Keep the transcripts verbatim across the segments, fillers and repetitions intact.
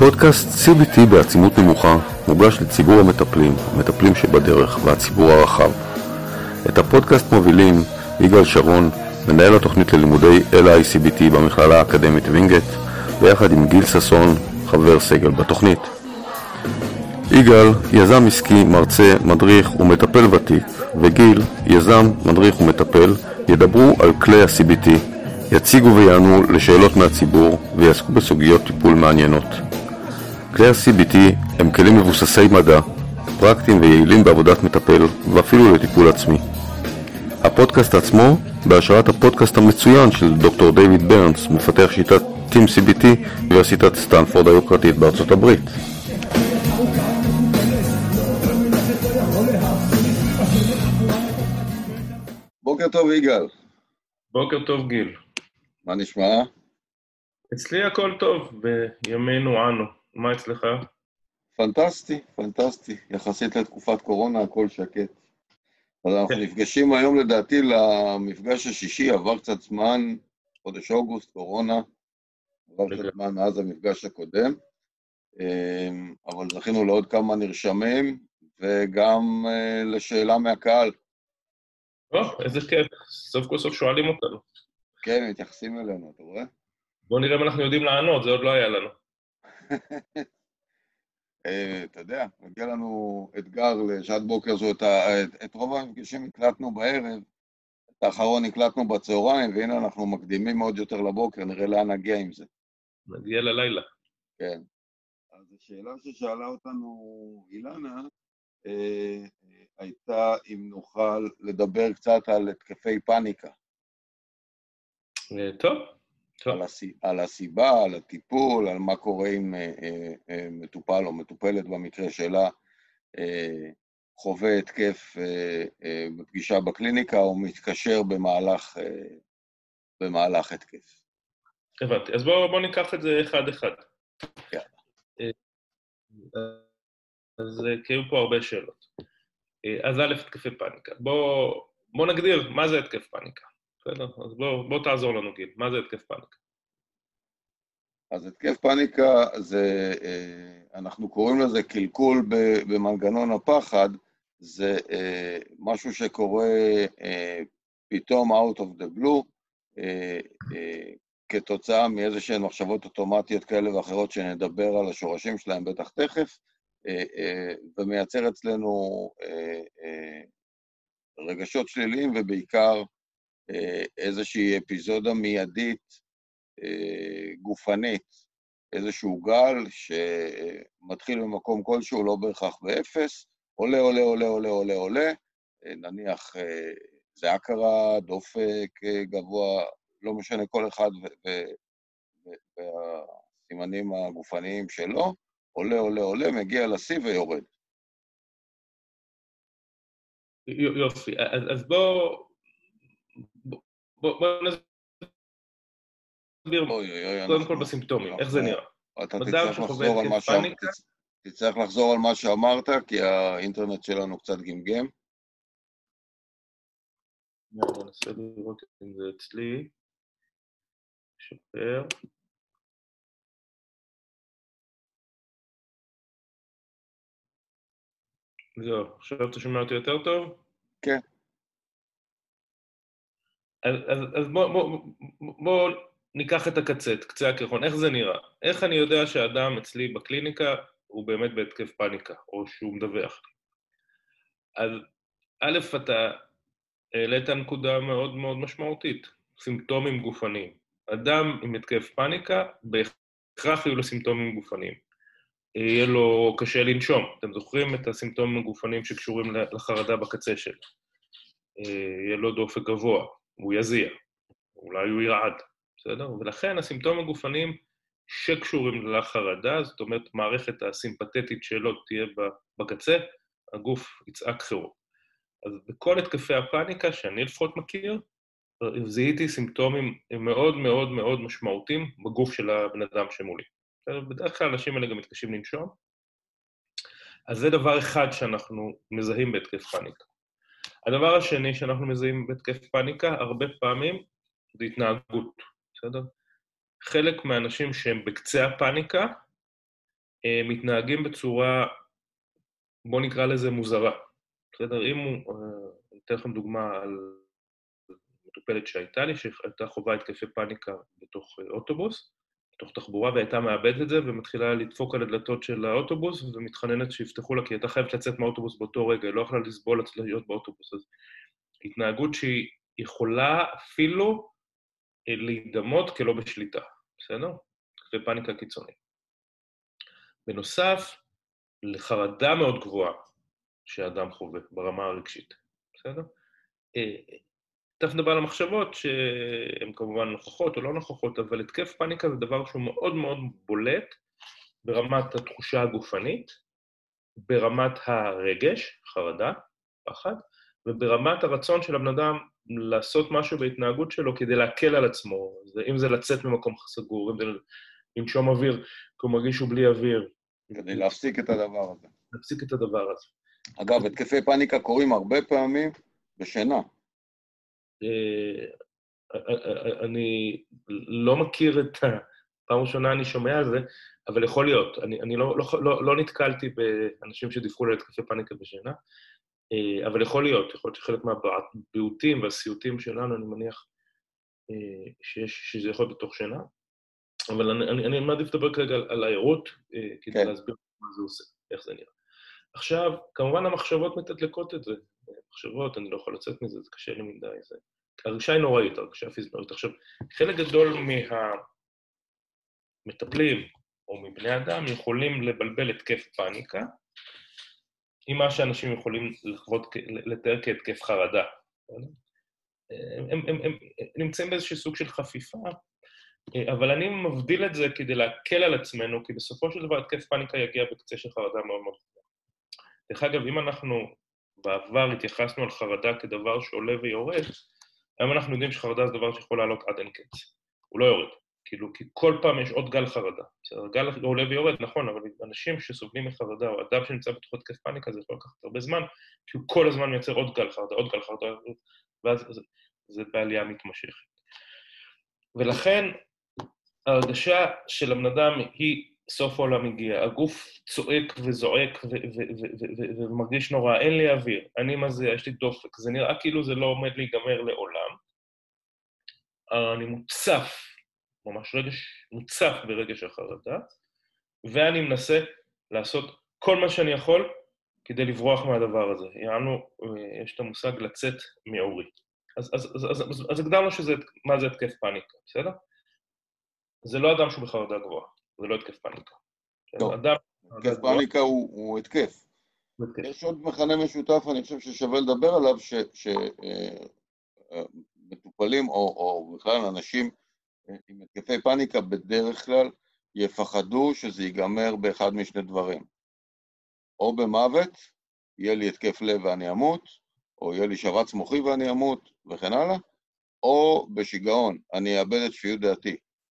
הפודקאסט סי בי טי בעצימות נמוכה מוגש לציבור המטפלים, המטפלים שבדרך והציבור הרחב. את הפודקאסט מובילים יגאל שרון, מנהל התוכנית ללימודי אל איי סי בי טי במכללה האקדמית וינגייט, ביחד עם גיל ססון, חבר סגל בתוכנית. יגאל, יזם עסקי, מרצה, מדריך ומטפל ותיק, וגיל, יזם, מדריך ומטפל, ידברו על כלי ה-סי בי טי, יציגו ויענו לשאלות מהציבור ויעסקו בסוגיות טיפול מעניינות. כלי ה-סי בי טי הם כלים מבוססי מדע, פרקטיים ויעילים בעבודת מטפל ואפילו לטיפול עצמי. הפודקאסט עצמו בהשראת הפודקאסט המצוין של דוקטור דיוויד ברנס, מפתח שיטת טים סי בי טי באוניברסיטת סטנפורד היוקרתית בארצות הברית. בוקר טוב יגאל. בוקר טוב גיל. מה נשמע? אצלי הכל טוב, בימינו אנו. מה אצלך? פנטסטי, פנטסטי. יחסית לתקופת קורונה הכל שקט. אז אנחנו נפגשים היום לדעתי למפגש השישי, עבר קצת זמן, חודש אוגוסט, קורונה, עבר קצת זמן מאז המפגש הקודם, אבל זכינו לעוד כמה נרשמים, וגם לשאלה מהקהל. או, איזה כיף, סוף כל סוף שואלים אותנו. כן, מתייחסים אלינו, אתה רואה? בוא נראה אם אנחנו יודעים לענות, זה עוד לא היה לנו. אתה יודע, מגיע לנו אתגר לשעת בוקר זו, את רוב המפגשים הקלטנו בערב, את האחרון הקלטנו בצהריים, והנה אנחנו מקדימים מאוד יותר לבוקר, נראה לאן נגיע עם זה. נגיע ללילה. כן. אז השאלה ששאלה אותנו אילנה, הייתה אם נוכל לדבר קצת על התקפי פאניקה. טוב. על, הסי, על הסיבה, על הטיפול, על מה קורה עם אה, אה, מטופל או מטופלת במקרה שלה, אה, חווה התקף אה, אה, בפגישה בקליניקה או מתקשר במהלך, אה, במהלך התקף. הבנתי, אז בואו בוא ניקח את זה אחד אחד. כן. אז כאילו פה הרבה שאלות. אז א', התקפי פאניקה. בואו בוא נגדיר מה זה התקף פאניקה. בסדר? אז בואו בוא תעזור לנו גיל, מה זה התקף פאניקה? אז התקף פאניקה זה, אנחנו קוראים לזה קלקול במנגנון הפחד, זה משהו שקורה פתאום out of the blue, כתוצאה מאיזה שהן מחשבות אוטומטיות כאלה ואחרות שנדבר על השורשים שלהם בטח תכף, ומייצר אצלנו רגשות שליליים ובעיקר איזושהי אפיזודה מיידית גופנית, איזשהו גל שמתחיל במקום כלשהו, לא בהכרח באפס, עולה, עולה, עולה, עולה, עולה, עולה, נניח זה הכרה, דופק גבוה, לא משנה כל אחד והסימנים הגופניים שלו, עולה, עולה, עולה, מגיע לשיא ויורד. יופי, אז בוא, בוא, בוא נסביר קודם כל בסימפטומים, איך זה נראה? אתה תצטרך לחזור על מה שאמרת, תצטרך לחזור על מה שאמרת, כי האינטרנט שלנו קצת גמגם. אני אנסה לראות אם זה אצלי. שפר. זהו, עכשיו אתה שומע אותי יותר טוב? כן. אז, אז, אז בוא, בוא, בוא ניקח את הקצה, את קצה הקרחון, איך זה נראה? איך אני יודע שהאדם אצלי בקליניקה הוא באמת בהתקף פאניקה, או שהוא מדווח? אז א', אתה העלית נקודה מאוד מאוד משמעותית, סימפטומים גופניים. אדם עם התקף פאניקה, בהכרח יהיו לו סימפטומים גופניים. יהיה לו קשה לנשום. אתם זוכרים את הסימפטומים הגופניים שקשורים לחרדה בקצה שלו. יהיה לו דופק גבוה, הוא יזיע, אולי הוא ירעד, בסדר? ולכן הסימפטומים הגופניים שקשורים לחרדה, זאת אומרת, מערכת הסימפתטית שלו תהיה בקצה, הגוף יצעק חירום. אז בכל התקפי הפאניקה שאני לפחות מכיר, זיהיתי סימפטומים מאוד מאוד מאוד משמעותיים בגוף של הבן אדם שמולי. בדרך כלל אנשים האלה גם מתקשים לנשום. אז זה דבר אחד שאנחנו מזהים בהתקף פאניקה. הדבר השני שאנחנו מזהים בהתקף פאניקה, הרבה פעמים, זה התנהגות, בסדר? חלק מהאנשים שהם בקצה הפאניקה, מתנהגים בצורה, בוא נקרא לזה מוזרה. בסדר? אם הוא, אני אתן לכם דוגמה על מטופלת שהייתה לי, שהייתה חובה התקפי פאניקה בתוך אוטובוס, בתוך תחבורה, והייתה מאבדת את זה, ומתחילה לדפוק על הדלתות של האוטובוס, ומתחננת שיפתחו לה, כי הייתה חייבת לצאת מהאוטובוס באותו רגע, היא לא יכולה לסבול להיות באוטובוס. אז התנהגות שהיא יכולה אפילו להידמות כלא בשליטה, בסדר? התקפי פאניקה קיצונית. בנוסף, לחרדה מאוד גבוהה שהאדם חווה ברמה הרגשית, בסדר? תכף נדבר על המחשבות שהן כמובן נוכחות או לא נוכחות, אבל התקף פאניקה זה דבר שהוא מאוד מאוד בולט ברמת התחושה הגופנית, ברמת הרגש, חרדה, פחד, וברמת הרצון של הבן אדם לעשות משהו בהתנהגות שלו כדי להקל על עצמו, אם זה לצאת ממקום סגור, אם זה לנשום אוויר, כי הוא מרגיש שהוא בלי אוויר. כדי להפסיק את הדבר הזה. להפסיק את הדבר הזה. אגב, התקפי פאניקה קורים הרבה פעמים בשינה. אני לא מכיר את ה... פעם ראשונה אני שומע על זה, אבל יכול להיות. אני, אני לא, לא, לא, לא נתקלתי באנשים שדיווחו על התקפי פאניקה בשינה, אבל יכול להיות. יכול להיות שחלק מהביעוטים והסיוטים שלנו, אני מניח שיש, שזה יכול להיות בתוך שינה, אבל אני, אני, אני מעדיף לדבר כרגע על, על העירות, כדי כן. להסביר מה זה עושה, איך זה נראה. עכשיו, כמובן המחשבות מתדלקות את זה. מחשבות, אני לא יכול לצאת מזה, זה קשה לי מדי. זה... הרגישה היא נוראית, הרגישה פיזית. עכשיו, חלק גדול מהמטפלים או מבני אדם יכולים לבלבל התקף פאניקה, עם מה שאנשים יכולים לחוות, לתאר כהתקף חרדה. הם, הם, הם, הם נמצאים באיזשהו סוג של חפיפה, אבל אני מבדיל את זה כדי להקל על עצמנו, כי בסופו של דבר התקף פאניקה יגיע בקצה של חרדה מאוד מאוד חרדה. דרך אגב, אם אנחנו בעבר התייחסנו על חרדה כדבר שעולה ויורד, היום אנחנו יודעים שחרדה זה דבר שיכול לעלות עד אין קץ. הוא לא יורד, כאילו, כי כל פעם יש עוד גל חרדה. בסדר, גל עולה ויורד, נכון, אבל אנשים שסובלים מחרדה, או אדם שנמצא בתוך התקף פאניקה, זה יכול לקחת הרבה זמן, כי הוא כל הזמן מייצר עוד גל חרדה, עוד גל חרדה, ואז זה, זה בעלייה מתמשכת. ולכן, ההרגשה של הבן אדם היא סוף העולם הגיע. הגוף צועק וזועק ומרגיש נורא, אין לי אוויר, אני מה זה, יש לי דופק, זה נראה כאילו זה לא עומד להיגמר לעולם. אני מוצף, ממש רגש, מוצף ברגש החרדה, ואני מנסה לעשות כל מה שאני יכול כדי לברוח מהדבר הזה. יענו, יש את המושג לצאת מעורי. אז, אז, אז, אז, אז, אז הגדרנו שזה, מה זה התקף פאניקה, בסדר? זה לא אדם שהוא בחרדה גבוהה, זה לא התקף פאניקה. טוב, התקף פאניקה הוא התקף. יש עוד מכנה משותף, אני חושב ששווה לדבר עליו, שמטופלים או בכלל אנשים עם התקפי פאניקה בדרך כלל יפחדו שזה ייגמר באחד משני דברים. או במוות, יהיה לי התקף לב ואני אמות, או יהיה לי שבץ מוחי ואני אמות, וכן הלאה, או בשיגעון, אני אאבד את שפיות דעתי.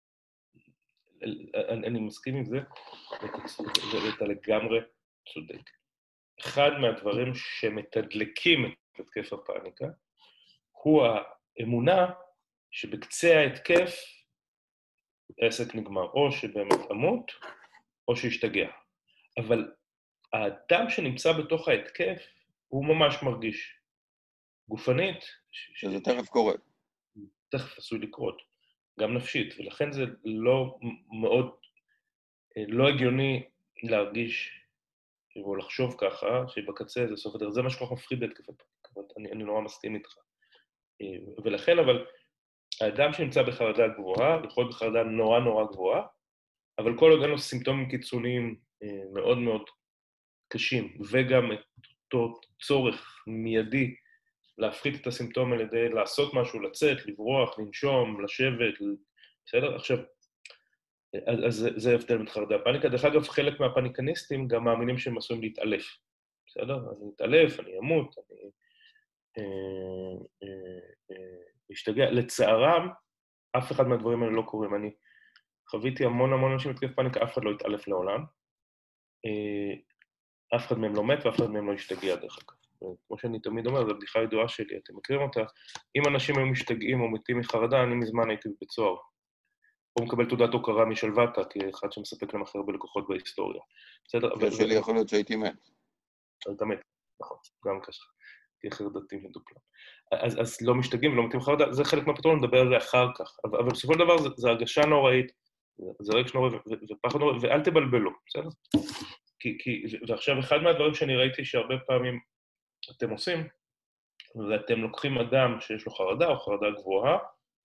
אני מסכים עם זה, ואתה לגמרי צודק. אחד מהדברים שמתדלקים את התקף הפאניקה, הוא האמונה שבקצה ההתקף העסק נגמר, או שבאמת אמות, או שישתגע. אבל האדם שנמצא בתוך ההתקף, הוא ממש מרגיש גופנית. שזה תכף קורה. תכף עשוי לקרות. גם נפשית, ולכן זה לא מאוד, לא הגיוני להרגיש או לחשוב ככה, שבקצה זה סוף הדרך. זה מה שכל כך מפחיד בהתקפי פאניקה, אני, אני נורא מסכים איתך. ולכן, אבל, האדם שנמצא בחרדה גבוהה, יכול להיות בחרדה נורא נורא גבוהה, אבל כל עוד אין לו סימפטומים קיצוניים מאוד מאוד קשים, וגם את אותו צורך מיידי להפחית את הסימפטום על ידי לעשות משהו, לצאת, לברוח, לנשום, לשבת, בסדר? עכשיו, אז, אז זה הבדל בין חרדה פאניקה. דרך אגב, חלק מהפאניקניסטים גם מאמינים שהם עשויים להתעלף, בסדר? אני אתעלף, אני אמות, אני אה, אה, אה, אשתגע. לצערם, אף אחד מהדברים האלה לא קורים. אני חוויתי המון המון אנשים התקף פאניקה, אף אחד לא התעלף לעולם. אה, אף אחד מהם לא מת ואף אחד מהם לא השתגע דרך אגב. כמו שאני תמיד אומר, זו בדיחה ידועה שלי, אתם מכירים אותה, אם אנשים היו משתגעים או מתים מחרדה, אני מזמן הייתי בבית סוהר. או מקבל תעודת הוקרה משלוותה, כאחד שמספק להם הכי הרבה לקוחות בהיסטוריה. בסדר? זה שלי יכול להיות שהייתי מת. אתה מת, נכון, גם ככה. כי אחר דתי מדופלם. אז, אז לא משתגעים ולא מתאים חרדה, זה חלק מהפתרון, נדבר על זה אחר כך. אבל, אבל בסופו של דבר זה, זה הרגשה נוראית, זה רגש נוראי ופחד נוראי, ואל תבלבלו, בסדר? כי, כי, ועכשיו אחד מהדברים שאני ראיתי שהרבה פעמים אתם עושים, ואתם לוקחים אדם שיש לו חרדה או חרדה גבוהה,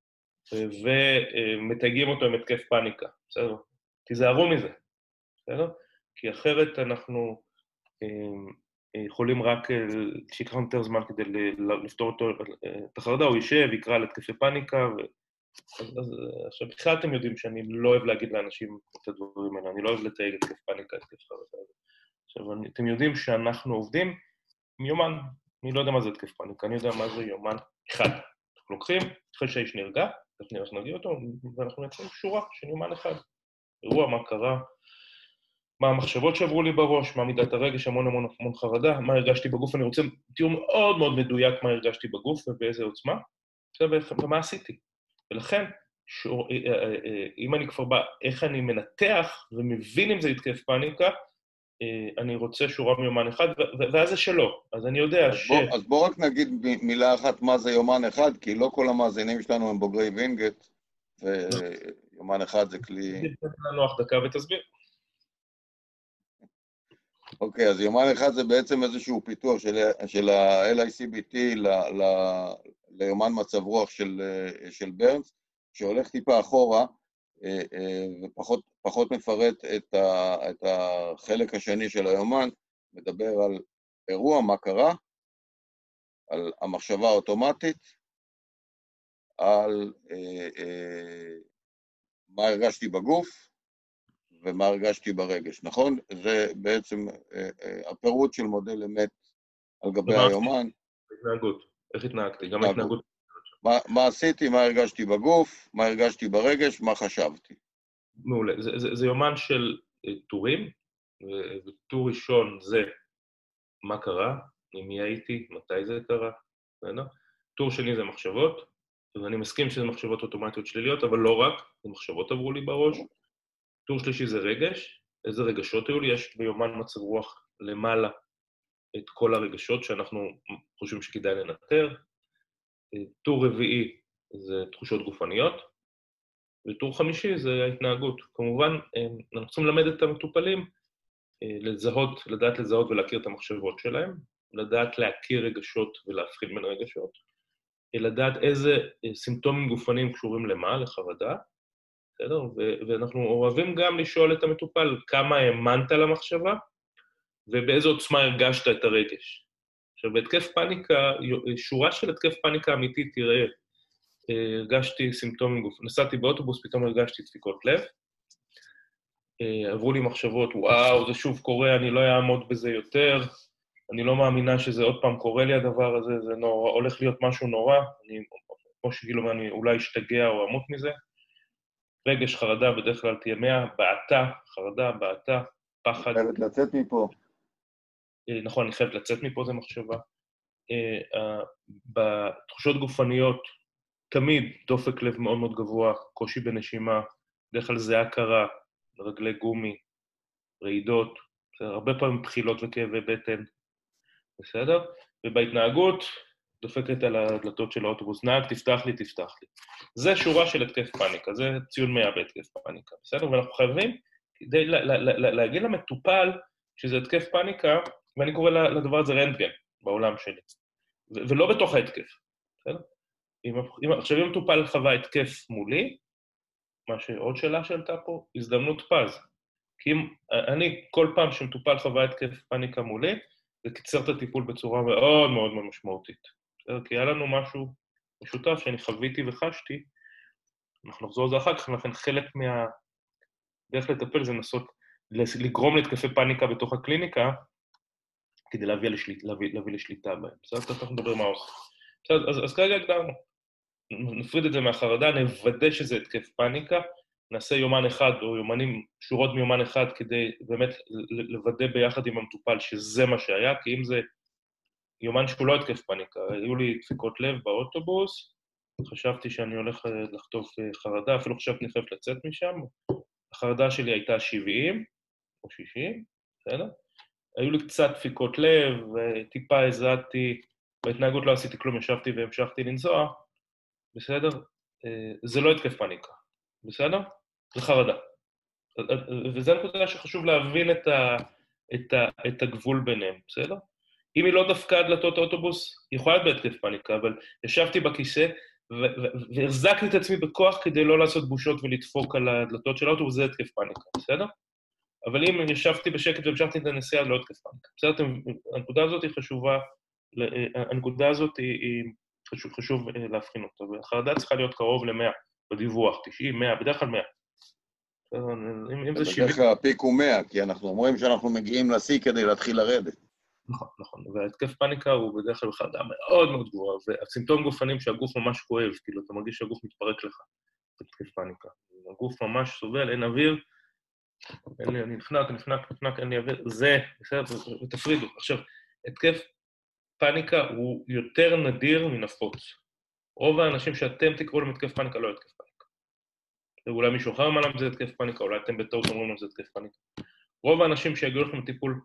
ומתייגים אותו עם התקף פאניקה, בסדר? תיזהרו מזה, בסדר? כי אחרת אנחנו יכולים רק, שיקח יותר זמן כדי לפתור אותו את החרדה, הוא יישב, יקרא לתקפי פאניקה, ו... אז, אז עכשיו בכלל אתם יודעים שאני לא אוהב להגיד לאנשים את הדברים האלה, אני לא אוהב לתייג התקף פאניקה, התקף חרדה. עכשיו, אתם יודעים שאנחנו עובדים עם יומן, אני לא יודע מה זה התקף פאניקה, אני יודע מה זה יומן אחד. אנחנו לוקחים, אחרי שהאיש נרגע, אנחנו נראה שנרגיע אותו, ואנחנו מייצרים שורה של יומן אחד. אירוע, מה קרה, מה המחשבות שעברו לי בראש, מה מידת הרגש, המון המון המון חרדה, מה הרגשתי בגוף, אני רוצה תיאור מאוד מאוד מדויק מה הרגשתי בגוף ובאיזה עוצמה, ומה עשיתי. ולכן, שור, אם אני כבר בא, איך אני מנתח ומבין אם זה התקף פאניקה, אני רוצה שורה מיומן אחד, ואז זה שלא. אז אני יודע אז ש... בוא, אז בוא רק נגיד מילה אחת מה זה יומן אחד, כי לא כל המאזינים שלנו הם בוגרי וינגייט, ויומן אחד זה כלי... תתן לנו אח דקה ותסביר. אוקיי, אז יומן אחד זה בעצם איזשהו פיתוח של, של ה-אל איי סי בי טי ל, ל, ליומן מצב רוח של, של ברנס, שהולך טיפה אחורה, ופחות פחות מפרט את, ה, את החלק השני של היומן, מדבר על אירוע, מה קרה, על המחשבה האוטומטית, על אה, אה, מה הרגשתי בגוף, ומה הרגשתי ברגש, נכון? זה בעצם אה, אה, הפירוט של מודל אמת על גבי היומן. התנהגות, איך התנהגתי? גם ההתנהגות. מה, מה עשיתי, מה הרגשתי בגוף, מה הרגשתי ברגש, מה חשבתי. מעולה. זה, זה, זה יומן של טורים, וטור ראשון זה מה קרה, עם מי הייתי, מתי זה קרה, בסדר? טור שני זה מחשבות, ואני מסכים שזה מחשבות אוטומטיות שליליות, אבל לא רק, זה מחשבות עברו לי בראש. טור שלישי זה רגש, איזה רגשות היו לי, יש ביומן מצב רוח למעלה את כל הרגשות שאנחנו חושבים שכדאי לנטר. טור רביעי זה תחושות גופניות, וטור חמישי זה ההתנהגות. כמובן, אנחנו צריכים ללמד את המטופלים לזהות, לדעת לזהות ולהכיר את המחשבות שלהם, לדעת להכיר רגשות ולהפחיד בין רגשות, לדעת איזה סימפטומים גופניים קשורים למה, לחרדה, בסדר? ואנחנו אוהבים גם לשאול את המטופל כמה האמנת למחשבה, ובאיזו עוצמה הרגשת את הרגש. עכשיו, בהתקף פאניקה, שורה של התקף פאניקה אמיתית, תראה, הרגשתי סימפטומים גוף, נסעתי באוטובוס, פתאום הרגשתי דפיקות לב, עברו לי מחשבות, וואו, זה שוב קורה, אני לא אעמוד בזה יותר, אני לא מאמינה שזה עוד פעם קורה לי הדבר הזה, זה נורא, הולך להיות משהו נורא, אני, כמו שגילו, אני אולי אשתגע או אמות מזה, רגש, חרדה, בדרך כלל תהיה מאה, בעתה, חרדה, בעתה, פחד. חייבת לצאת מפה. נכון, אני חייבת לצאת מפה, זה מחשבה. בתחושות גופניות, תמיד דופק לב מאוד מאוד גבוה, קושי בנשימה, בדרך כלל זיעה קרה, רגלי גומי, רעידות, הרבה פעמים בחילות וכאבי בטן, בסדר? ובהתנהגות, דופקת על הדלתות של האוטובוס, נהג, תפתח לי, תפתח לי. זה שורה של התקף פאניקה, זה ציון מאה בהתקף פאניקה, בסדר? ואנחנו חייבים, כדי להגיד למטופל שזה התקף פאניקה, ואני קורא לדבר הזה רנטגן בעולם שלי, ולא בתוך ההתקף, בסדר? עכשיו אם מטופל חווה התקף מולי, מה שעוד שאלה שעלתה פה, הזדמנות פז. כי אם אני, כל פעם שמטופל חווה התקף פאניקה מולי, זה קיצר את הטיפול בצורה מאוד מאוד משמעותית. כי היה לנו משהו משותף שאני חוויתי וחשתי, אנחנו נחזור לזה אחר כך, לכן חלק מה... דרך לטפל זה לנסות לגרום להתקפי פאניקה בתוך הקליניקה, כדי להביא, לשליט, להביא, להביא לשליטה בהם. בסדר? אנחנו נדבר מה עושה. בסדר? אז, אז כרגע הגדרנו. נפריד את זה מהחרדה, נוודא שזה התקף פאניקה, נעשה יומן אחד או יומנים, שורות מיומן אחד, כדי באמת לוודא ביחד עם המטופל שזה מה שהיה, כי אם זה יומן שהוא לא התקף פאניקה, היו לי דפיקות לב באוטובוס, חשבתי שאני הולך לחטוף חרדה, אפילו חשבתי אני חייב לצאת משם. החרדה שלי הייתה שבעים או שישים, בסדר? היו לי קצת דפיקות לב, טיפה הזעתי, בהתנהגות לא עשיתי כלום, ישבתי והמשכתי לנסוע, בסדר? זה לא התקף פאניקה, בסדר? זה חרדה. וזה נקודה שחשוב להבין את, ה, את, ה, את הגבול ביניהם, בסדר? אם היא לא דפקה עד דלתות האוטובוס, היא יכולה להיות בהתקף פאניקה, אבל ישבתי בכיסא והחזקתי את עצמי בכוח כדי לא לעשות בושות ולדפוק על הדלתות של האוטובוס, זה התקף פאניקה, בסדר? אבל אם ישבתי בשקט והמשכתי את הנסיעה, לא התקף פאניקה. בסדר, הנקודה הזאת היא חשובה, הנקודה הזאת היא חשוב, חשוב להבחין אותה, והחרדה צריכה להיות קרוב ל-מאה בדיווח, תשעים, מאה, בדרך כלל מאה. אם זה שבעים... בדרך כלל הפיק הוא מאה, כי אנחנו אומרים שאנחנו מגיעים לשיא כדי להתחיל לרדת. נכון, נכון, והתקף פאניקה הוא בדרך כלל בחרדה מאוד מאוד גבוהה, והסימפטום גופנים שהגוף ממש כואב, כאילו אתה מרגיש שהגוף מתפרק לך, התקף פאניקה. הגוף ממש סובל, אין אוויר, אני נחנק, נחנק, נחנק, אין לי אוויר, זה, ותפרידו. עכשיו, התקף פאניקה הוא יותר נדיר מנפוץ. רוב האנשים שאתם תקראו להם התקף פאניקה לא התקף פאניקה. אולי מישהו אחר אמר להם זה התקף פאניקה, אולי אתם בטעות אומרים להם זה התקף פאניקה. רוב האנשים שיגיעו לכם לטיפול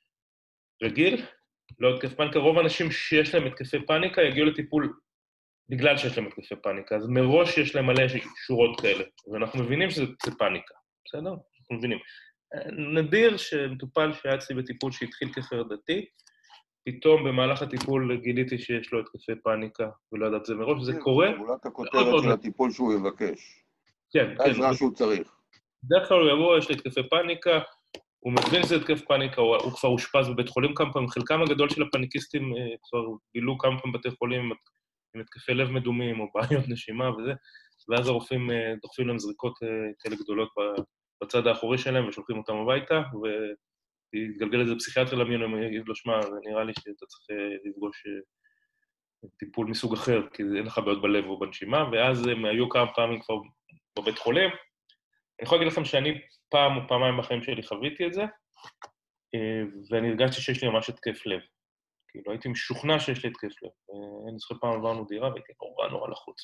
רגיל, לא התקף פאניקה, רוב האנשים שיש להם התקפי פאניקה יגיעו לטיפול בגלל שיש להם התקפי פאניקה, אז מראש יש להם מלא שורות כאלה, ואנחנו מבינים שזה פאניקה, בסדר? אנחנו מבינים. נדיר שמטופל שהיה אצלי בטיפול שהתחיל כחרדתי, פתאום במהלך הטיפול גיליתי שיש לו התקפי פאניקה, ולא יודעת זה מראש, זה קורה. אולי את הכותרת של הטיפול שהוא יבקש. כן, כן. זה מה שהוא צריך. בדרך כלל הוא יבוא, יש לי התקפי פאניקה, הוא מבין שזה התקף פאניקה, הוא, הוא כבר הושפז בבית חולים כמה פעמים, חלקם הגדול של הפאניקיסטים אה, כבר בילו כמה פעמים בתי חולים עם התקפי לב מדומים או בעיות נשימה וזה, ואז הרופאים אה, דוחפים להם זריקות אה, כאלה גדולות בצד האחורי שלהם ושולחים אותם הביתה, ויתגלגל איזה פסיכיאטר למיון, הם יגיד לו, שמה, נראה לי שאתה צריך אה, לפגוש אה, טיפול מסוג אחר, כי אין לך בעיות בלב או בנשימה, ואז הם היו כמה פעמים כבר בבית חולים. אני יכול להגיד לכם שאני פעם או פעמיים בחיים שלי חוויתי את זה, ואני הרגשתי שיש לי ממש התקף לב. כאילו, הייתי משוכנע שיש לי התקף לב. אני זוכר פעם עברנו דירה והייתי נורא נורא לחוץ.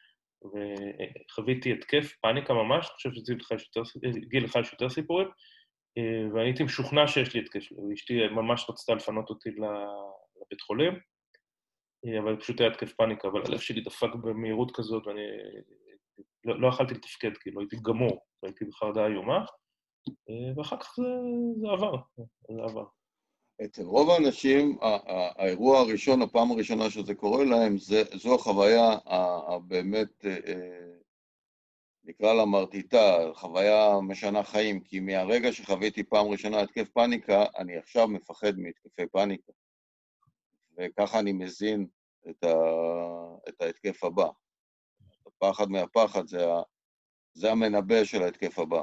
וחוויתי התקף, פאניקה ממש, אני חושב שגיל לך יש יותר סיפורים, ואני הייתי משוכנע שיש לי התקף לב. ואשתי ממש רצתה לפנות אותי לבית חולים, אבל פשוט היה התקף פאניקה, אבל הלב שלי דפק במהירות כזאת, ואני... לא, לא יכלתי לתפקד, כאילו, הייתי גמור, הייתי בחרדה איומה, ואחר כך זה, זה עבר, זה עבר. אצל רוב האנשים, האירוע הראשון, הפעם הראשונה שזה קורה להם, זה, זו החוויה הבאמת, נקרא לה מרטיטה, חוויה משנה חיים, כי מהרגע שחוויתי פעם ראשונה התקף פאניקה, אני עכשיו מפחד מהתקפי פאניקה, וככה אני מזין את, ה, את ההתקף הבא. הפחד מהפחד, זה, זה המנבא של ההתקף הבא.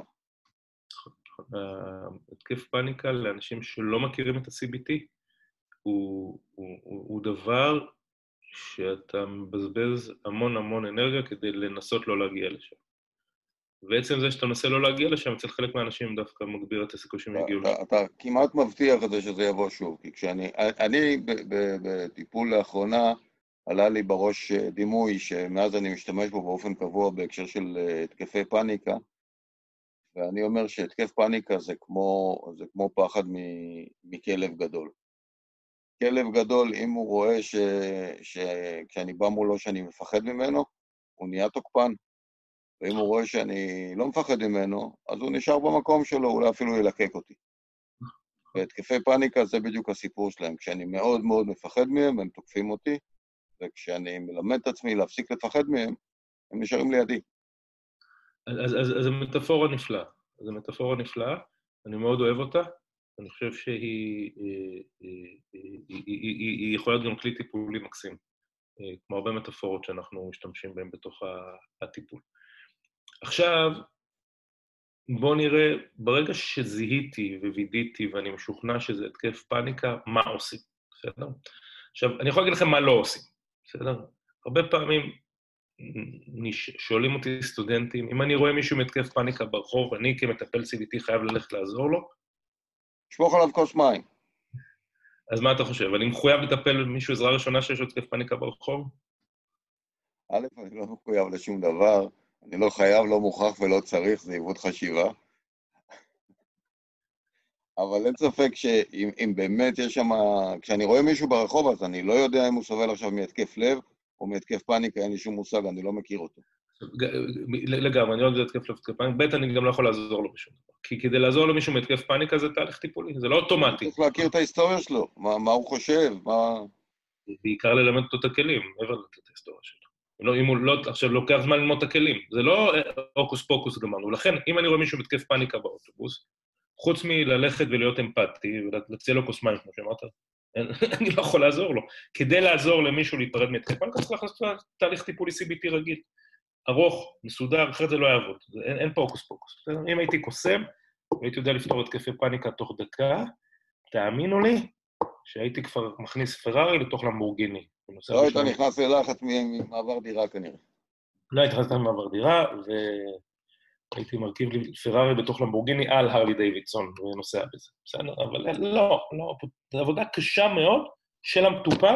התקף פאניקה לאנשים שלא מכירים את ה-סי בי טי, הוא, הוא, הוא, הוא דבר שאתה מבזבז המון המון אנרגיה כדי לנסות לא להגיע לשם. בעצם זה שאתה מנסה לא להגיע לשם, אצל חלק מהאנשים דווקא מגביר את הסיכוי שהם יגיעו לשם. אתה, אתה כמעט מבטיח את זה שזה יבוא שוב, כי כשאני, אני בטיפול לאחרונה, עלה לי בראש דימוי שמאז אני משתמש בו באופן קבוע בהקשר של התקפי פאניקה, ואני אומר שהתקף פאניקה זה כמו, זה כמו פחד מכלב גדול. כלב גדול, אם הוא רואה ש, שכשאני בא מולו שאני מפחד ממנו, הוא נהיה תוקפן, ואם הוא רואה שאני לא מפחד ממנו, אז הוא נשאר במקום שלו, אולי אפילו ילקק אותי. והתקפי פאניקה זה בדיוק הסיפור שלהם, כשאני מאוד מאוד מפחד מהם, הם תוקפים אותי, וכשאני מלמד את עצמי להפסיק לפחד מהם, הם נשארים לידי. אז, אז, אז זו מטאפורה נפלאה. זו מטאפורה נפלאה, אני מאוד אוהב אותה. אני חושב שהיא היא, היא, היא, היא, היא יכולה להיות גם כלי טיפולי מקסים, כמו הרבה מטאפורות שאנחנו משתמשים בהן בתוך הטיפול. עכשיו, בואו נראה, ברגע שזיהיתי ווידיתי ואני משוכנע שזה התקף פאניקה, מה עושים? בסדר? עכשיו, אני יכול להגיד לכם מה לא עושים. בסדר? הרבה פעמים שואלים אותי סטודנטים, אם אני רואה מישהו מתקף פאניקה ברחוב, אני כמטפל סי בי טי חייב ללכת לעזור לו? שפוך עליו כוס מים. אז מה אתה חושב? אני מחויב לטפל מישהו עזרה ראשונה שיש לו התקף פאניקה ברחוב? א', אני לא מחויב לשום דבר, אני לא חייב, לא מוכרח ולא צריך, זה עיוות חשיבה. אבל אין ספק שאם אם באמת יש שם, כשאני רואה מישהו ברחוב, אז אני לא יודע אם הוא סובל עכשיו מהתקף לב, או מהתקף פאניקה, אין לי שום מושג, אני לא מכיר אותו. לגמרי, אני לא יודע התקף לב, התקף פאניקה, ב' אני גם לא יכול לעזור לו בשום דבר. כי כדי לעזור למישהו מהתקף פאניקה זה תהליך טיפולי, זה לא אוטומטי. צריך להכיר את ההיסטוריה שלו, מה, מה הוא חושב, מה... בעיקר ללמד אותו את הכלים, מעבר לתת ההיסטוריה שלו. לא, אם הוא לא, עכשיו לוקח זמן ללמוד את הכלים, זה לא אוקוס פוקוס גמרנו. לכן, אם אני רואה מישהו בתקף פאניקה באוטובוס, חוץ מללכת ולהיות אמפתי, ולהציע לו כוס מים, כמו שאמרת, אני לא יכול לעזור לו. כדי לעזור למישהו להיפרד מהתקף פאניקה, צריך לעשות תהליך טיפולי סי בי טי רגיל. ארוך, מסודר, אחרת זה לא יעבוד. אין, אין פה אוקוס פוקוס. אם הייתי קוסם, הייתי יודע לפתור התקפי פאניקה תוך דקה, תאמינו לי, שהייתי כבר מכניס פרארי לתוך למבורגיני. לא היית נכנס ללחץ ממעבר דירה כנראה. לא הייתי נכנס ממעבר דירה, והייתי מרכיב לי פרארי בתוך למבורגיני על הרלי דיווידסון, ונוסע בזה. בסדר? אבל לא, לא, זו עבודה קשה מאוד של המטופל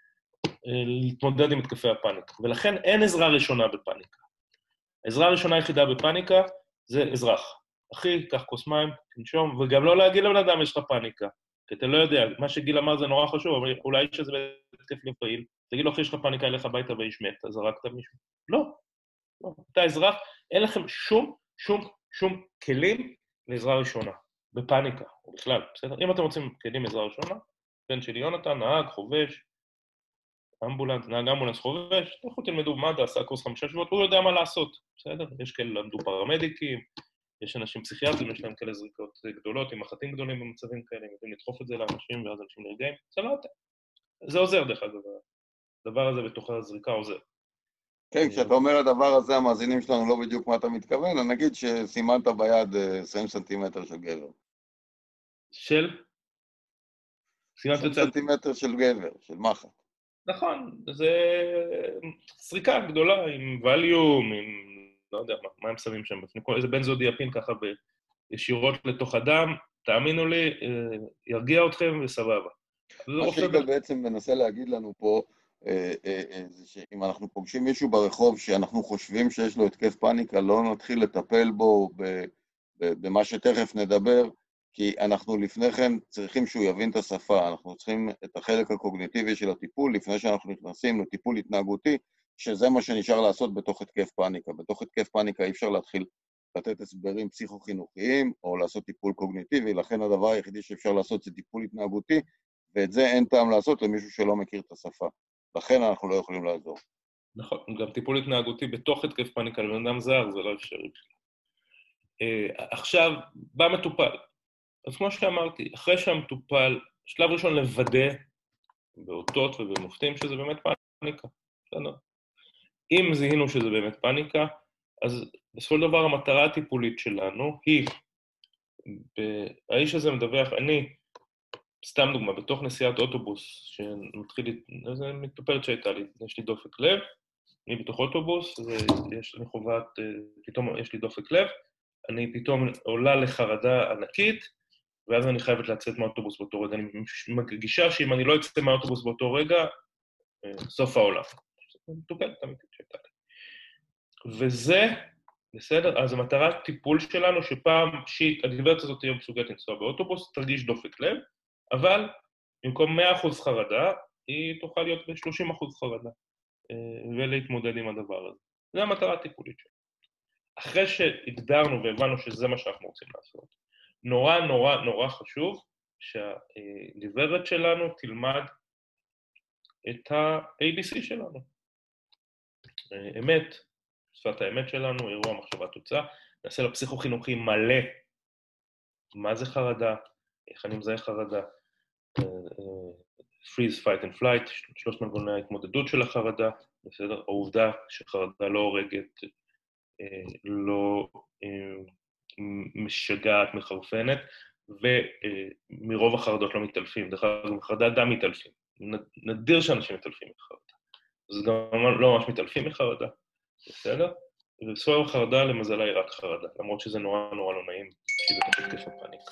להתמודד עם התקפי הפאניקה, ולכן אין עזרה ראשונה בפאניקה. העזרה הראשונה היחידה בפאניקה זה אזרח. אחי, קח כוס מים, תנשום, וגם לא להגיד לבן אדם יש לך פאניקה. כי אתה לא יודע, מה שגיל אמר זה נורא חשוב, אבל אולי שזה בהתקף לב פעיל, תגיד לו, אחי, יש לך פאניקה, ילך הביתה ואיש מת, אז הרגת מישהו. לא, לא. אתה אזרח, אין לכם שום, שום, שום כלים לעזרה ראשונה, בפאניקה, או בכלל, בסדר? אם אתם רוצים כלים לעזרה ראשונה, בן שלי יונתן, נהג, חובש, אמבולנס, נהג אמבולנס חובש, תלכו תלמדו מד"א, עשה קורס חמישה שבועות, הוא יודע מה לעשות, בסדר? יש כאלה למדו פרמדיקים, יש אנשים פסיכיאטרים, יש להם כאלה זריקות גדולות, עם מחטים גדולים במצבים כאלה, הם יודעים לדחוף את זה לאנשים, ואז אנשים נרגעים, זה לא יותר. זה עוזר דרך אגב, הדבר הזה בתוך הזריקה עוזר. כן, כשאתה אומר הדבר הזה, המאזינים שלנו לא בדיוק מה אתה מתכוון, נגיד שסימנת ביד עשרים סנטימטר של גבר. של? עשרים סנטימטר של גבר, של מחט. נכון, זה זריקה גדולה עם ווליום, עם, לא יודע מה, מה הם שמים שם בפני, איזה בנזודיאפין ככה ישירות לתוך הדם, תאמינו לי, ירגיע אתכם וסבבה. מה שיגאל בעצם מנסה להגיד לנו פה, זה שאם אנחנו פוגשים מישהו ברחוב שאנחנו חושבים שיש לו התקף פאניקה, לא נתחיל לטפל בו במה שתכף נדבר, כי אנחנו לפני כן צריכים שהוא יבין את השפה, אנחנו צריכים את החלק הקוגניטיבי של הטיפול, לפני שאנחנו נכנסים לטיפול התנהגותי, שזה מה שנשאר לעשות בתוך התקף פאניקה. בתוך התקף פאניקה אי אפשר להתחיל לתת הסברים פסיכו-חינוכיים, או לעשות טיפול קוגניטיבי, לכן הדבר היחידי שאפשר לעשות זה טיפול התנהגותי, ואת זה אין טעם לעשות למישהו שלא מכיר את השפה. לכן אנחנו לא יכולים לעזור. נכון, גם טיפול התנהגותי בתוך התקף פאניקה לבן אדם זר, זה לא אפשרי. עכשיו, בא מטופל. אז כמו שאמרתי, אחרי שהמטופל, שלב ראשון לוודא באותות ובמופתים שזה באמת פאניקה. בסדר. אם זיהינו שזה באמת פאניקה, אז בסופו של דבר המטרה הטיפולית שלנו היא, האיש הזה מדווח, אני, סתם דוגמה, בתוך נסיעת אוטובוס, שמתחיל, זה מטופלת שהייתה לי, יש לי דופק לב, אני בתוך אוטובוס, יש לי חובת, פתאום יש לי דופק לב, אני פתאום עולה לחרדה ענקית, ואז אני חייבת לצאת מהאוטובוס באותו רגע. אני מרגישה שאם אני לא אצא מהאוטובוס באותו רגע, סוף העולם. זה מטופלת אמיתית שהייתה לי. וזה, בסדר, אז המטרת טיפול שלנו, שפעם שהגברת הזאת תהיה מסוגלת לנסוע באוטובוס, תרגיש דופק לב, אבל במקום מאה אחוז חרדה, היא תוכל להיות ב-שלושים אחוז חרדה, ולהתמודד עם הדבר הזה. זו המטרה הטיפולית שלנו. אחרי שהגדרנו והבנו שזה מה שאנחנו רוצים לעשות, נורא נורא נורא חשוב שהגברת שלנו תלמד את ה-איי בי סי שלנו. אמת, שפת האמת שלנו, אירוע מחשבה תוצאה, נעשה לה פסיכו-חינוכי מלא. מה זה חרדה? איך אני מזהה חרדה? freeze, fight and flight, שלושת מנגנוני ההתמודדות של החרדה, בסדר? העובדה שחרדה לא הורגת, לא משגעת, מחרפנת, ומרוב החרדות לא מתעלפים. דרך אגב, חרדה דם מתעלפים. נדיר שאנשים מתעלפים מחרדה. אז גם לא ממש מתעלפים מחרדה, בסדר? ובסופו של חרדה למזלה היא רק חרדה, למרות שזה נורא נורא לא נעים, כי זה תמיד התקף הפאניקה.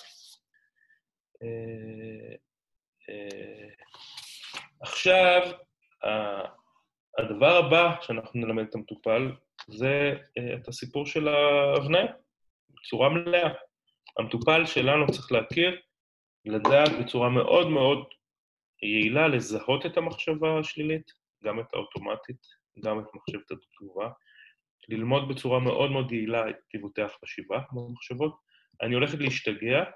עכשיו, הדבר הדבר הבא שאנחנו נלמד את המטופל, זה את הסיפור של ההבניה, בצורה מלאה. המטופל שלנו צריך להכיר, לדעת בצורה מאוד מאוד יעילה, לזהות את המחשבה השלילית, גם את האוטומטית, גם את מחשבת התגובה, ללמוד בצורה מאוד מאוד יעילה את טיבוטי החשיבה במחשבות. אני הולכת להשתגע,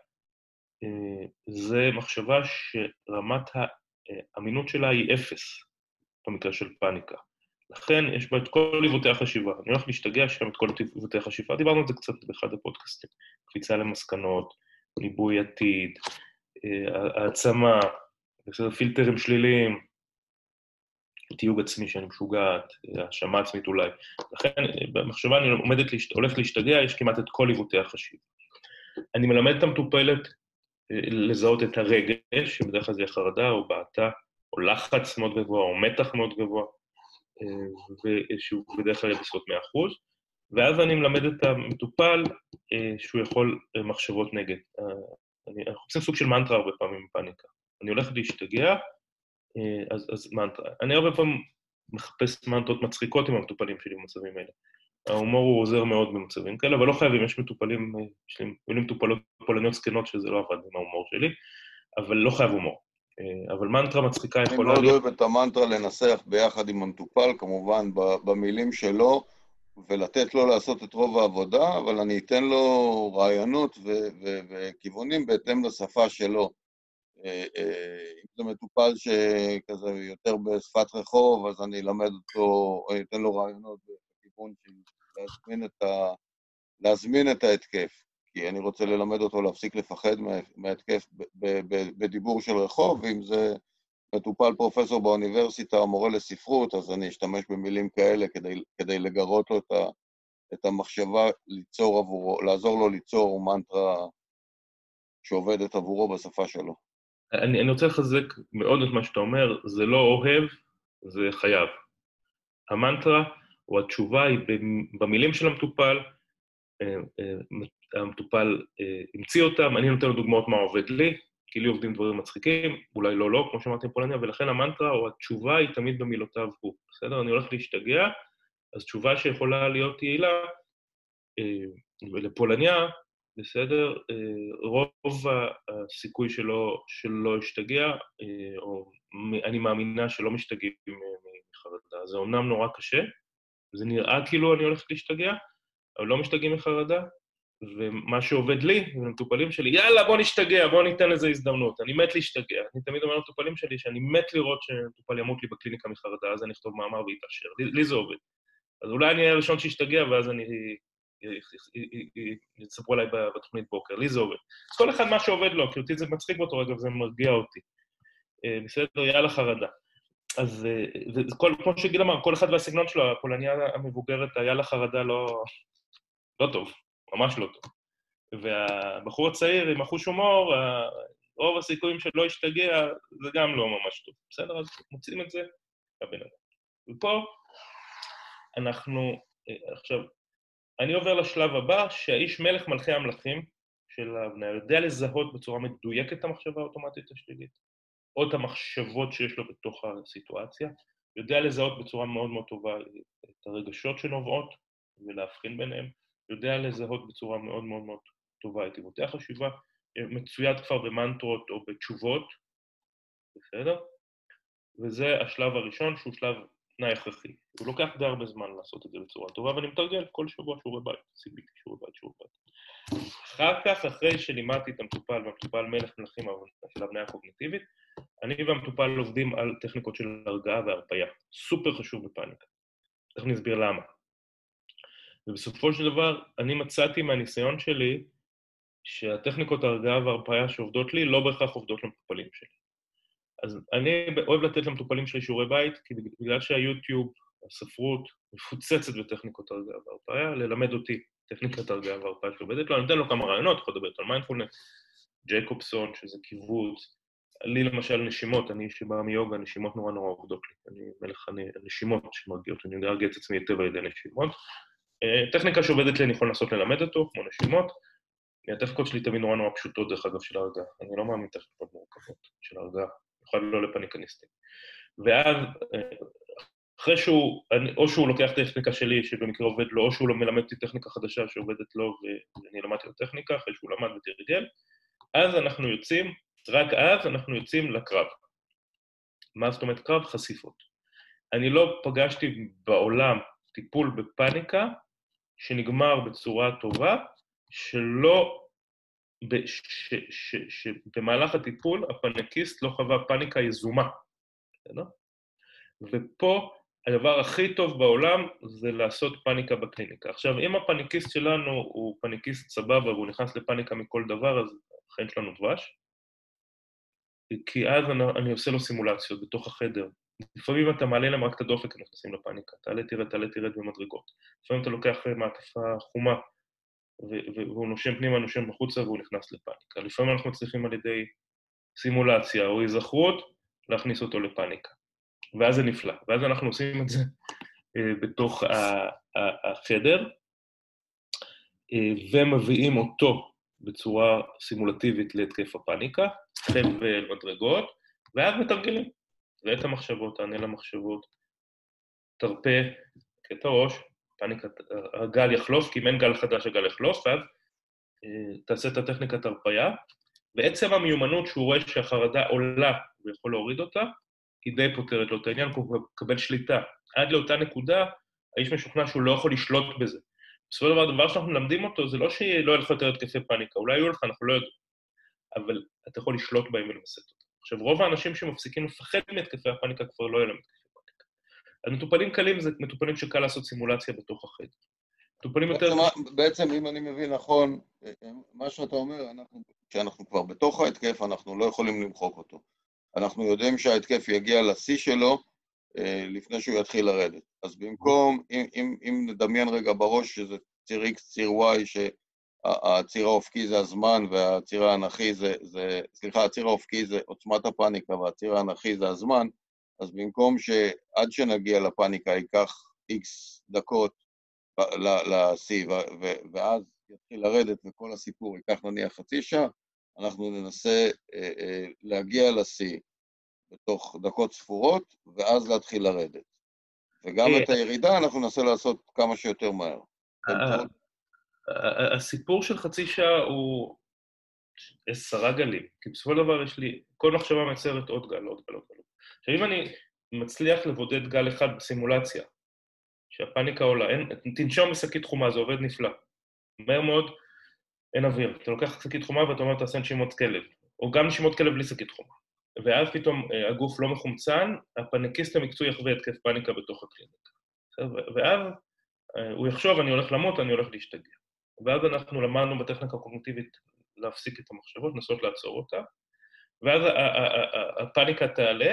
זה מחשבה שרמת האמינות שלה היא אפס, במקרה של פאניקה. לכן יש בה את כל עיוותי החשיבה. אני הולך להשתגע שם את כל עיוותי החשיבה. דיברנו על זה קצת באחד הפודקאסטים. קפיצה למסקנות, ניבוי עתיד, העצמה, פילטרים שליליים, תיוג עצמי שאני משוגעת, האשמה עצמית אולי. לכן במחשבה אני עומדת, הולכת להשתגע, יש כמעט את כל עיוותי החשיבה. אני מלמד את המטופלת לזהות את הרגש, שבדרך כלל זה חרדה או בעתה, או לחץ מאוד גבוה, או מתח מאוד גבוה, ושהוא בדרך כלל בסביבות מאה אחוז, ואז אני מלמד את המטופל שהוא יכול מחשבות נגד. אנחנו עושים סוג של מנטרה הרבה פעמים בפאניקה. אני הולך להשתגע, אז, אז מנטרה. אני הרבה פעמים מחפש מנטרות מצחיקות עם המטופלים שלי במצבים האלה. ההומור הוא עוזר מאוד במצבים כאלה, אבל לא חייבים, יש מטופלים, יש לי מטופלות פולניות סקנות שזה לא עבד עם ההומור שלי, אבל לא חייב הומור. אבל מנטרה מצחיקה יכולה... אני מאוד אוהב את המנטרה לנסח ביחד עם המטופל, כמובן במילים שלו, ולתת לו לעשות את רוב העבודה, אבל אני אתן לו רעיונות וכיוונים בהתאם לשפה שלו. אם זה מטופל שכזה יותר בשפת רחוב, אז אני אלמד אותו, אתן לו רעיונות בכיוון של להזמין את, ה... להזמין את ההתקף. כי אני רוצה ללמד אותו להפסיק לפחד מההתקף בדיבור של רחוב, ואם זה מטופל פרופסור באוניברסיטה או מורה לספרות, אז אני אשתמש במילים כאלה כדי, כדי לגרות לו את, ה, את המחשבה ליצור עבורו, לעזור לו ליצור מנטרה שעובדת עבורו בשפה שלו. אני, אני רוצה לחזק מאוד את מה שאתה אומר, זה לא אוהב, זה חייב. המנטרה או התשובה היא במילים של המטופל, המטופל המציא אותם, אני נותן לו דוגמאות מה עובד לי, כי לי עובדים דברים מצחיקים, אולי לא לא, כמו שאמרתי עם פולניה, ולכן המנטרה או התשובה היא תמיד במילותיו הוא, בסדר? אני הולך להשתגע, אז תשובה שיכולה להיות יעילה, ולפולניה, בסדר, רוב הסיכוי שלו, שלא ישתגע, או אני מאמינה שלא משתגעים מחרדה. זה אומנם נורא קשה, זה נראה כאילו אני הולך להשתגע, אבל לא משתגעים מחרדה, ומה שעובד לי, ולמטופלים שלי, יאללה, בוא נשתגע, בוא ניתן לזה הזדמנות, אני מת להשתגע. אני תמיד אומר למטופלים שלי שאני מת לראות שמטופל ימות לי בקליניקה מחרדה, אז אני אכתוב מאמר ויתאשר. לי, לי זה עובד. אז אולי אני אהיה הראשון שישתגע, ואז אני... יצפרו עליי בתוכנית בוקר, לי זה עובד. אז כל אחד מה שעובד לו, כי אותי זה מצחיק באותו רגע, וזה מרגיע אותי. בסדר, יאללה חרדה. אז כמו שגיל אמר, כל אחד והסגנון שלו, הפולניה המבוגרת, היאללה חרדה לא... לא טוב, ממש לא טוב. והבחור הצעיר עם החוש הומור, רוב הסיכויים שלא ישתגע, זה גם לא ממש טוב. בסדר, אז מוצאים את זה לבן אדם. ופה אנחנו, עכשיו, אני עובר לשלב הבא, שהאיש מלך מלכי המלכים של ההבניה, יודע לזהות בצורה מדויקת את המחשבה האוטומטית השלילית, או את המחשבות שיש לו בתוך הסיטואציה, יודע לזהות בצורה מאוד מאוד טובה את הרגשות שנובעות, ולהבחין ביניהם, יודע לזהות בצורה מאוד מאוד מאוד טובה את עיוותי החשיבה, מצויד כבר במנטרות או בתשובות, בסדר? וזה השלב הראשון, שהוא שלב תנאי הכרחי. הוא לוקח די הרבה זמן לעשות את זה בצורה טובה, ואני מתרגל כל שבוע שיעורי בית, סיביתי שיעורי בית, שיעורי בית. אחר כך, אחרי שלימדתי את המטופל, והמטופל מלך מלכים של ההבניה הקוגניטיבית, אני והמטופל עובדים על טכניקות של הרגעה והרפאיה. סופר חשוב בפאניקה. איך נסביר למה? ובסופו של דבר, אני מצאתי מהניסיון שלי, שהטכניקות הרגעה והרפאיה שעובדות לי, לא בהכרח עובדות למטופלים שלי. אז אני אוהב לתת למטופלים שלי שיעורי בית, כי בגלל שהיוטיוב, הספרות, מפוצצת בטכניקות הרגעה והרפאיה, ללמד אותי טכניקת הרגעה והרפאיה שעובדת לו, אני נותן לו כמה רעיונות, יכול לדבר על מיינדפולנס, ג'ייקובסון, שזה קיבוץ, לי למשל נשימות, אני שבא מיוגה, נשימות נורא נורא עובדות לי, אני מלך הנשימות שמרגיעות, אני יודע להרגיע את עצמי היטב על ידי נשימות. טכניקה שעובדת לי אני יכול לנסות ללמד אותו, כמו נשימות, הטכניקות שלי תמיד נורא נורא פשוטות, דרך אגב, של הרגעה, אני לא מאמין טכניקות מורכבות של הרגעה, במיוחד לא לפניקניסטים. ואז, אחרי שהוא, או שהוא לוקח טכניקה שלי, שבמקרה עובד לו, או שהוא לא מלמד אותי טכניקה חדשה שעובדת לו, ואני למדתי לו טכניקה, אחרי שהוא למד ותרגל, אז אנחנו יוצאים, רק אז אנחנו יוצאים לקרב. מה זאת אומרת קרב? חשיפות. אני לא פגשתי בעולם טיפול בפאניקה, שנגמר בצורה טובה, שלא, שבמהלך הטיפול הפאניקיסט לא חווה פאניקה יזומה. ופה הדבר הכי טוב בעולם זה לעשות פאניקה בקליניקה. עכשיו, אם הפאניקיסט שלנו הוא פאניקיסט סבבה והוא נכנס לפאניקה מכל דבר, אז החיים שלנו דבש. כי אז אני, אני עושה לו סימולציות בתוך החדר. לפעמים אתה מעלה להם רק את הדופק, הם נכנסים לפאניקה. תעלה תרד, תעלה תרד במדרגות. לפעמים אתה לוקח מעטפה חומה, והוא נושם פנימה, נושם בחוצה, והוא נכנס לפאניקה. לפעמים אנחנו מצליחים על ידי סימולציה או היזכרות, להכניס אותו לפאניקה. ואז זה נפלא. ואז אנחנו עושים את זה בתוך החדר, ומביאים אותו בצורה סימולטיבית להתקף הפאניקה, חבל מדרגות, ואז מתרגלים. ראה את המחשבות, תענה למחשבות, תרפה, את הראש, פאניקה, הגל יחלוף, כי אם אין גל חדש, הגל יחלוף, ואז תעשה את הטכניקת הרפיה, בעצם המיומנות שהוא רואה שהחרדה עולה ויכול להוריד אותה, היא די פותרת לו את העניין, כי הוא מקבל שליטה. עד לאותה נקודה, האיש משוכנע שהוא לא יכול לשלוט בזה. בסופו של דבר, דבר שאנחנו מלמדים אותו, זה לא שלא יהיה לך יותר התקפי פאניקה, אולי יהיו לך, אנחנו לא יודעים, אבל אתה יכול לשלוט בהם ולמסת אותם. עכשיו, רוב האנשים שמפסיקים לפחד מהתקפי הפאניקה כבר לא יהיה להם התקפי פאניקה. אז מטופלים קלים זה מטופלים שקל לעשות סימולציה בתוך החדר. מטופלים יותר... בעצם, אם אני מבין נכון, מה שאתה אומר, אנחנו, כשאנחנו כבר בתוך ההתקף, אנחנו לא יכולים למחוק אותו. אנחנו יודעים שההתקף יגיע לשיא שלו לפני שהוא יתחיל לרדת. אז במקום, אם, אם, אם נדמיין רגע בראש שזה ציר X, ציר Y, שהציר האופקי זה הזמן והציר האנכי זה, זה, סליחה, הציר האופקי זה עוצמת הפאניקה והציר האנכי זה הזמן, אז במקום שעד שנגיע לפאניקה ייקח X דקות לשיא, ואז יתחיל לרדת וכל הסיפור ייקח נניח חצי שעה, אנחנו ננסה אה, אה, להגיע לשיא בתוך דקות ספורות, ואז להתחיל לרדת. וגם את הירידה אנחנו ננסה לעשות כמה שיותר מהר. הסיפור של חצי שעה הוא עשרה גלים, כי בסופו של דבר יש לי, כל מחשבה מייצרת עוד גל, עוד גל, עוד גל. עכשיו אם אני מצליח לבודד גל אחד בסימולציה, שהפאניקה עולה, אין, תנשום בשקית חומה, זה עובד נפלא. מהר מאוד, אין אוויר. אתה לוקח שקית חומה ואתה אומר, תעשה נשימות כלב, או גם נשימות כלב בלי שקית חומה. ואז פתאום הגוף לא מחומצן, הפאניקיסט המקצועי יחווה התקף פאניקה בתוך הקליניקה. ואז הוא יחשוב, אני הולך למות, אני הולך להשתגע. ואז אנחנו למדנו בטכניקה הקוגניטיבית להפסיק את המחשבות, לנסות לעצור אותה, ואז הפאניקה תעלה,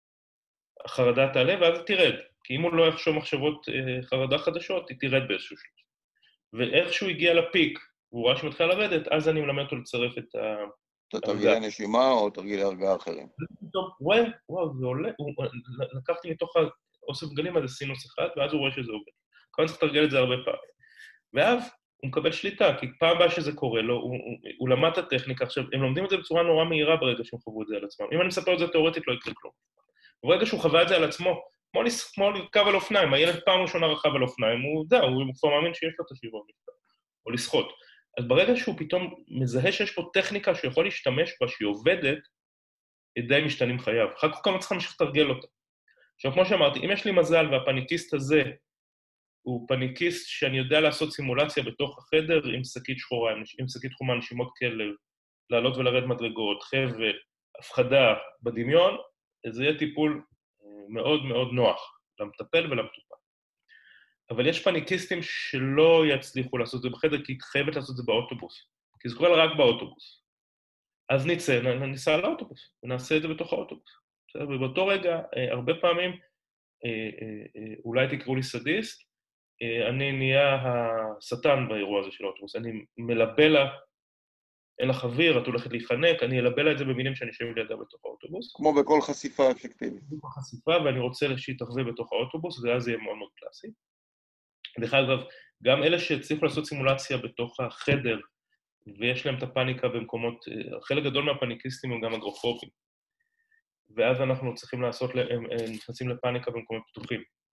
החרדה תעלה, ואז תרד. כי אם הוא לא יחשוב מחשבות חרדה חדשות, היא תרד באיזשהו שלב. ואיכשהו הגיע לפיק, והוא ראה שמתחיל לרדת, אז אני מלמד אותו לצרף את ה... תרגילי נשימה או תרגילי הרגעה אחרים. וואי, וואו, זה עולה, לקחתי מתוך האוסף גלים הזה סינוס אחד, ואז הוא רואה שזה עובד. כמובן צריך לתרגל את זה הרבה פעמים. ואז הוא מקבל שליטה, כי פעם הבאה שזה קורה לו, הוא, הוא, הוא למד את הטכניקה. עכשיו, הם לומדים את זה בצורה נורא מהירה ברגע שהם חוו את זה על עצמם. אם אני מספר את זה תיאורטית, לא יקרה כלום. ברגע שהוא חווה את זה על עצמו, כמו לרכב על אופניים, הילד פעם ראשונה רכב על אופניים, הוא יודע, הוא כבר מאמין שיש לו את השיוון, או לשחות. אז ברגע שהוא פתאום מזהה שיש פה טכניקה שהוא יכול להשתמש בה, שהיא עובדת, די משתנים חייו. אחר כך כמה צריך להמשיך לתרגל אותה. עכשיו, כמו שאמרתי, אם יש לי מזל והפאניקיסט הזה, הוא פאניקיסט שאני יודע לעשות סימולציה בתוך החדר עם שקית שחורה, עם שקית חומה, נשימות כלב, לעלות ולרד מדרגות, חבל, הפחדה בדמיון, זה יהיה טיפול מאוד מאוד נוח למטפל ולמטופל. אבל יש פאניקיסטים שלא יצליחו לעשות את זה בחדר, כי היא חייבת לעשות את זה באוטובוס. כי זה קורה לה רק באוטובוס. אז נצא, ניסע לאוטובוס, ונעשה את זה בתוך האוטובוס. ובאותו רגע, הרבה פעמים, אולי תקראו לי סדיסט, אני נהיה השטן באירוע הזה של האוטובוס. אני מלבה לה, אין לך אוויר, את הולכת להיחנק, אני אלבה לה את זה במילים שאני יושב לידה בתוך האוטובוס. כמו בכל חשיפה אפקטיבית. כמו חשיפה, ואני רוצה שהיא תחווה בתוך האוטובוס, ואז זה יהיה מאוד מאוד קלאסי. דרך אגב, גם אלה שהצליחו לעשות סימולציה בתוך החדר, ויש להם את הפאניקה במקומות, חלק גדול מהפאניקיסטים הם גם אגרופובים. ואז אנחנו צריכים לעשות, הם נכנסים לפאניקה במקומות פתוחים.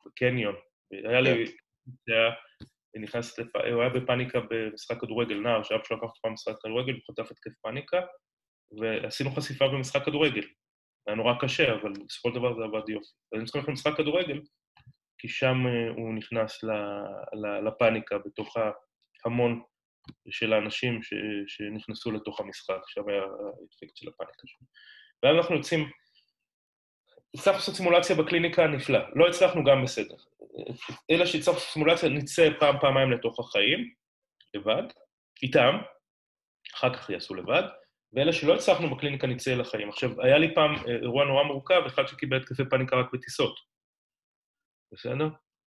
בקניון. היה לי, נכנס, הוא היה בפאניקה במשחק כדורגל, נער, שאבא שלו לקח אותו במשחק כדורגל, הוא חטף התקף פאניקה, ועשינו חשיפה במשחק כדורגל. היה נורא קשה, אבל בסופו של דבר זה עבד יופי. ואני צריך ללכת למשחק כדורגל, כי שם הוא נכנס לפאניקה, בתוך ההמון של האנשים שנכנסו לתוך המשחק, שם היה האפקט של הפאניקה שלו. ואז אנחנו יוצאים, הצלחנו לעשות סימולציה בקליניקה נפלא, לא הצלחנו גם בסדר. אלא שהצלחנו סימולציה, נצא פעם, פעמיים לתוך החיים, לבד, איתם, אחר כך יעשו לבד, ואלה שלא הצלחנו בקליניקה נצא לחיים. עכשיו, היה לי פעם אירוע נורא מורכב, אחד שקיבל התקפי פאניקה רק בטיסות. בסדר?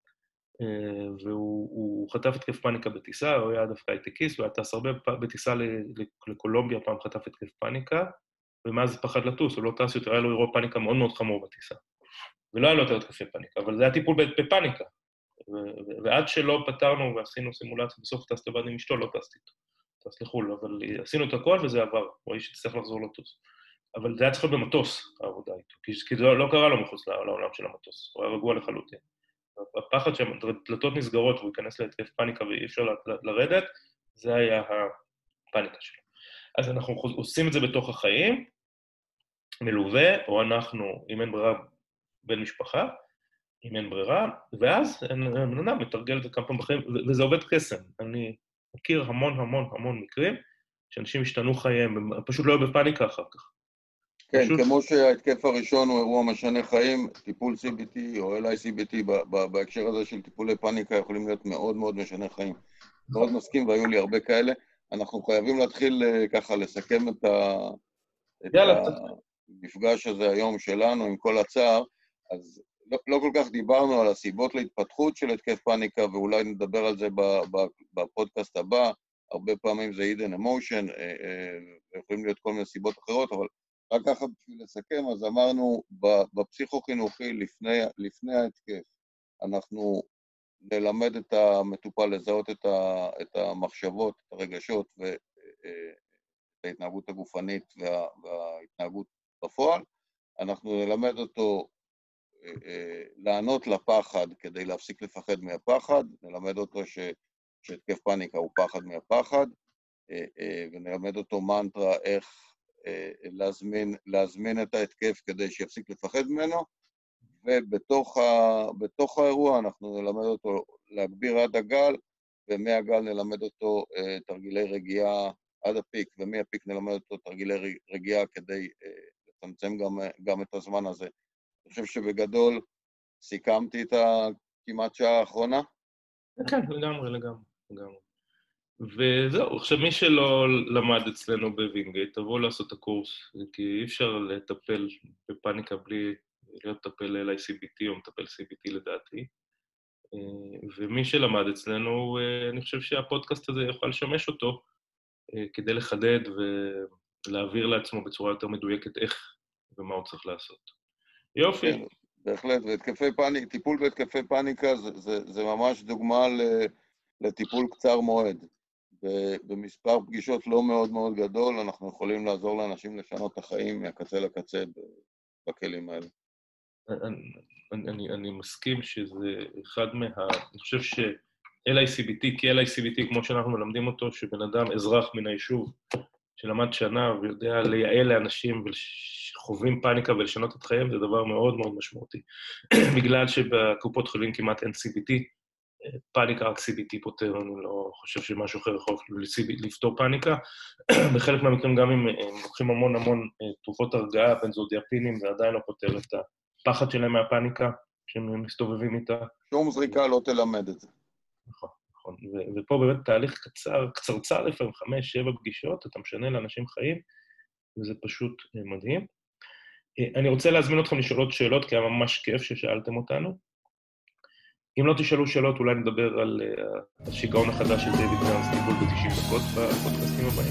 והוא חטף התקף פאניקה בטיסה, הוא היה דווקא הייטקיסט, הוא היה טס הרבה בטיסה לקולומביה, פעם חטף התקף פאניקה, ומאז פחד לטוס, הוא לא טס יותר, היה לו אירוע פאניקה מאוד מאוד חמור בטיסה. ולא היה לו יותר התקפי פאניקה, אבל זה היה טיפול בפאניקה. ועד שלא פתרנו ועשינו סימולציה, בסוף טס לבד עם אשתו, לא טסתי איתו. טס לחול, אבל עשינו את הכל וזה עבר, הוא האיש שצריך לחזור לטוס. אבל זה היה צריך להיות במטוס, העבודה איתו, כי זה לא קרה לו מחוץ לעולם של המטוס, הוא היה רגוע לחלוטין. הפחד שהדלתות נסגרות והוא ייכנס להתקף פאניקה ואי אפשר לרדת, זה היה הפאניקה שלו. אז אנחנו עושים את זה בתוך החיים, מלווה, או אנחנו, אם אין ברירה, בן משפחה, אם אין ברירה, ואז אני מתרגל את זה כמה פעם בחיים, וזה עובד קסם. אני מכיר המון המון המון מקרים, שאנשים השתנו חייהם, פשוט לא היו בפאניקה אחר כך. כן, פשוט... כמו שההתקף הראשון הוא אירוע משנה חיים, טיפול סי בי טי או אל איי סי בי טי בהקשר הזה של טיפולי פאניקה יכולים להיות מאוד מאוד משנה חיים. מאוד מסכים, והיו לי הרבה כאלה. אנחנו חייבים להתחיל ככה לסכם את, ה... את המפגש הזה היום שלנו עם כל הצער, אז לא, לא כל כך דיברנו על הסיבות להתפתחות של התקף פאניקה, ואולי נדבר על זה בפודקאסט הבא. הרבה פעמים זה hidden emotion, יכולים להיות כל מיני סיבות אחרות, אבל רק ככה בשביל לסכם, אז אמרנו, בפסיכו-חינוכי לפני, לפני ההתקף, אנחנו נלמד את המטופל לזהות את, ה, את המחשבות, את הרגשות ואת ההתנהגות הגופנית וה, וההתנהגות בפועל. אנחנו נלמד אותו לענות לפחד כדי להפסיק לפחד מהפחד, נלמד אותו ש, שהתקף פאניקה הוא פחד מהפחד, ונלמד אותו מנטרה איך להזמין, להזמין את ההתקף כדי שיפסיק לפחד ממנו, ובתוך ה, בתוך האירוע אנחנו נלמד אותו להגביר עד הגל, ומהגל נלמד אותו תרגילי רגיעה עד הפיק, ומהפיק נלמד אותו תרגילי רגיעה כדי לצמצם גם, גם את הזמן הזה. אני חושב שבגדול סיכמתי את הכמעט שעה האחרונה. כן, לגמרי, לגמרי, לגמרי. וזהו, עכשיו מי שלא למד אצלנו בווינגייט, תבואו לעשות את הקורס, כי אי אפשר לטפל בפאניקה בלי להיות טפל אל איי סי בי טי או מטפל סי בי טי לדעתי. ומי שלמד אצלנו, אני חושב שהפודקאסט הזה יוכל לשמש אותו כדי לחדד ולהעביר לעצמו בצורה יותר מדויקת איך ומה הוא צריך לעשות. יופי. כן, בהחלט, והתקפי פאניקה, טיפול בהתקפי פאניקה זה, זה, זה ממש דוגמה לטיפול קצר מועד. במספר פגישות לא מאוד מאוד גדול, אנחנו יכולים לעזור לאנשים לשנות את החיים מהקצה לקצה בכלים האלה. אני, אני, אני מסכים שזה אחד מה... אני חושב ש-אל איי סי בי טי, כי אל איי סי בי טי, כמו שאנחנו מלמדים אותו, שבן אדם, אזרח מן היישוב, שלמד שנה ויודע לייעל לאנשים וחווים פאניקה ולשנות את חייהם, זה דבר מאוד מאוד משמעותי. בגלל שבקופות חולים כמעט אין סי בי טי, פאניקה רק סי בי טי פותר, אני לא חושב שמשהו אחר יכול לפתור פאניקה. בחלק מהמקרים גם אם הם לוקחים המון המון תרופות הרגעה, בנזודיאפינים, זה עדיין לא פותר את הפחד שלהם מהפאניקה, שהם מסתובבים איתה. שום זריקה לא תלמד את זה. נכון, נכון. ופה באמת תהליך קצר, קצרצר לפעמים, חמש, שבע פגישות, אתה משנה לאנשים חיים, וזה פשוט מדהים. אני רוצה להזמין אתכם לשאול עוד שאלות, כי היה ממש כיף ששאלתם אותנו. אם לא תשאלו שאלות, אולי נדבר על השיגעון החדש של דיוויד ברנס, טיפול ב-תשעים דקות בפודקאסטים הבאים.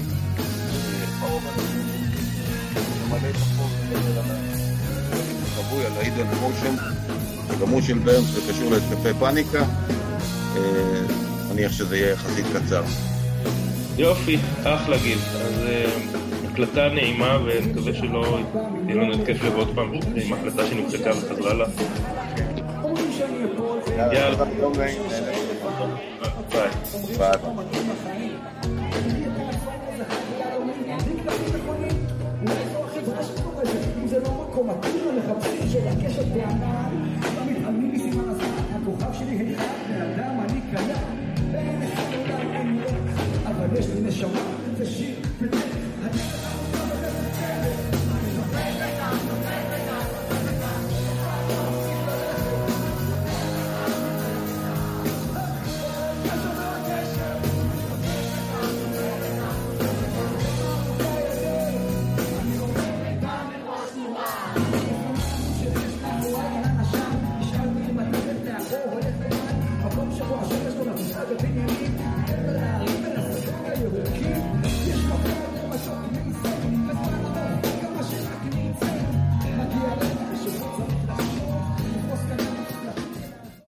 מלא את החוק חבוי על ה-hidden emotion, שגם הוא של ברנס וקשור להתקפי פאניקה, מניח שזה יהיה יחסית קצר. יופי, אחלה גיל. אז הקלטה נעימה, ונקווה שלא תהיה לנו התקף לבוא עוד פעם עם הקלטה שנמחקה וחזרה לה. יאללה, תודה יום נעים. ביי. ביי. זה לא מקום מתאים למחפשים של הקשת בענן מתעלמים מסימן הזמן הכוכב שלי היחד מאדם אני קיים ואין אחד עולם אין לא אבל יש לי נשמה ושיר ודרך אני I'll